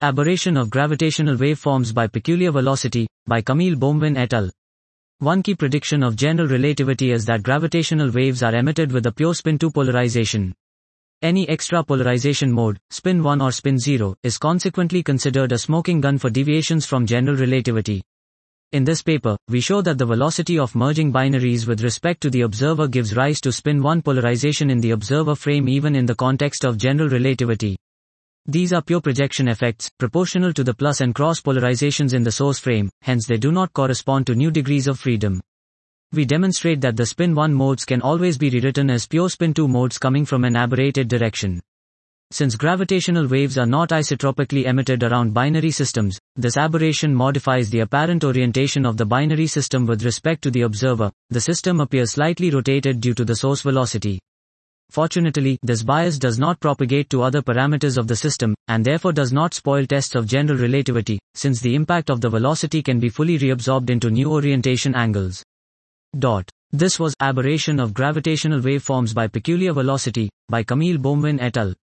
Aberration of gravitational waveforms by peculiar velocity, by Camille Boumevin et al. One key prediction of general relativity is that gravitational waves are emitted with a pure spin-2 polarization. Any extra polarization mode, spin 1 or spin 0, is consequently considered a smoking gun for deviations from general relativity. In this paper, we show that the velocity of merging binaries with respect to the observer gives rise to spin 1 polarization in the observer frame even in the context of general relativity. These are pure projection effects, proportional to the plus and cross polarizations in the source frame, hence they do not correspond to new degrees of freedom. We demonstrate that the spin 1 modes can always be rewritten as pure spin 2 modes coming from an aberrated direction. Since gravitational waves are not isotropically emitted around binary systems, this aberration modifies the apparent orientation of the binary system with respect to the observer. The system appears slightly rotated due to the source velocity. Fortunately, this bias does not propagate to other parameters of the system, and therefore does not spoil tests of general relativity, since the impact of the velocity can be fully reabsorbed into new orientation angles. This was Aberration of Gravitational Waveforms by Peculiar Velocity, by Camille Boumevin et al.